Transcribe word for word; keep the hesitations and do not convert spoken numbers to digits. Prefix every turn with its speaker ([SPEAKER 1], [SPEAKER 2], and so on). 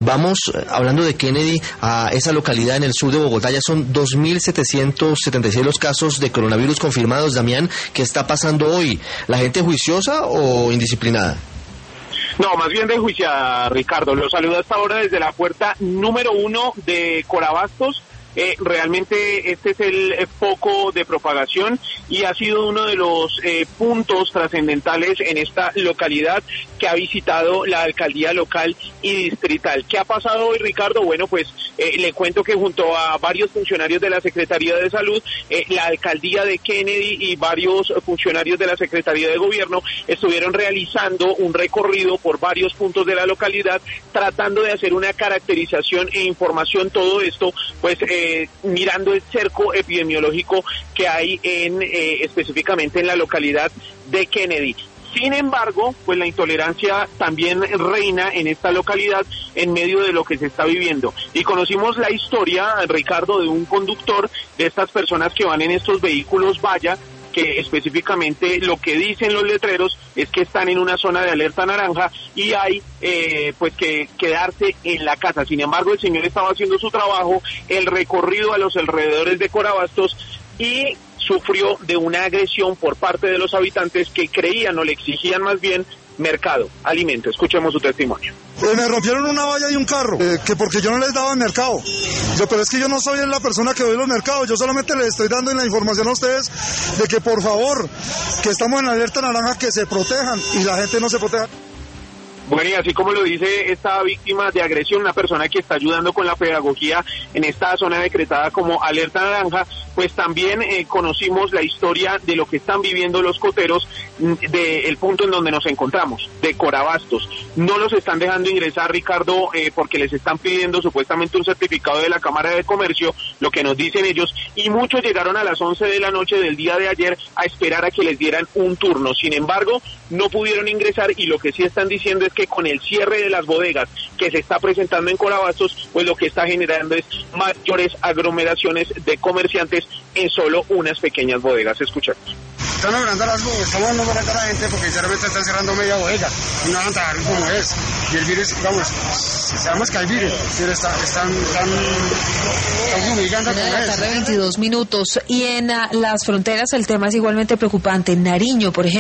[SPEAKER 1] Vamos, eh, hablando de Kennedy, a esa localidad en el sur de Bogotá. Ya son dos mil setecientos setenta y seis los casos de coronavirus confirmados. Damián, ¿qué está pasando hoy? ¿La gente juiciosa o indisciplinada?
[SPEAKER 2] No, más bien desjuiciada, Ricardo. Los saludo hasta ahora desde la puerta número uno de Corabastos. Eh, realmente este es el eh, foco de propagación y ha sido uno de los eh, puntos trascendentales en esta localidad que ha visitado la alcaldía local y distrital. ¿Qué ha pasado hoy, Ricardo? Bueno, pues eh, le cuento que junto a varios funcionarios de la Secretaría de Salud, eh, la alcaldía de Kennedy y varios funcionarios de la Secretaría de Gobierno estuvieron realizando un recorrido por varios puntos de la localidad tratando de hacer una caracterización e información, todo esto pues eh, Eh, mirando el cerco epidemiológico que hay en eh, específicamente en la localidad de Kennedy. Sin embargo, pues la intolerancia también reina en esta localidad en medio de lo que se está viviendo. Y conocimos la historia, Ricardo, de un conductor de estas personas que van en estos vehículos Vaya, que específicamente lo que dicen los letreros es que están en una zona de alerta naranja y hay eh, pues que quedarse en la casa. Sin embargo, el señor estaba haciendo su trabajo, el recorrido a los alrededores de Corabastos, y sufrió de una agresión por parte de los habitantes que creían o le exigían más bien mercado, alimento. Escuchemos su testimonio.
[SPEAKER 3] Eh, me rompieron una valla y un carro, eh, que porque yo no les daba mercado. Yo, pero es que yo no soy la persona que doy los mercados, yo solamente les estoy dando la información a ustedes de que por favor, que estamos en alerta naranja, que se protejan y la gente no se proteja.
[SPEAKER 2] Bueno, y así como lo dice esta víctima de agresión, una persona que está ayudando con la pedagogía en esta zona decretada como alerta naranja, pues también eh, conocimos la historia de lo que están viviendo los coteros del punto en donde nos encontramos, de Corabastos. No los están dejando ingresar, Ricardo, eh, porque les están pidiendo supuestamente un certificado de la Cámara de Comercio, lo que nos dicen ellos, y muchos llegaron a las once de la noche del día de ayer a esperar a que les dieran un turno. Sin embargo, no pudieron ingresar y lo que sí están diciendo es que con el cierre de las bodegas que se está presentando en Corabastos, pues lo que está generando es mayores aglomeraciones de comerciantes en solo unas pequeñas bodegas. Escuchemos.
[SPEAKER 4] Están logrando las bodegas, estamos logrando a la gente porque sinceramente están cerrando media bodega y no van a trabajar como es. Y el virus, vamos, sabemos que hay virus, pero está, están, están, están fumigando como es.
[SPEAKER 5] Una de la tarde, veintidós minutos. Y en uh, las fronteras el tema es igualmente preocupante. En Nariño, por ejemplo.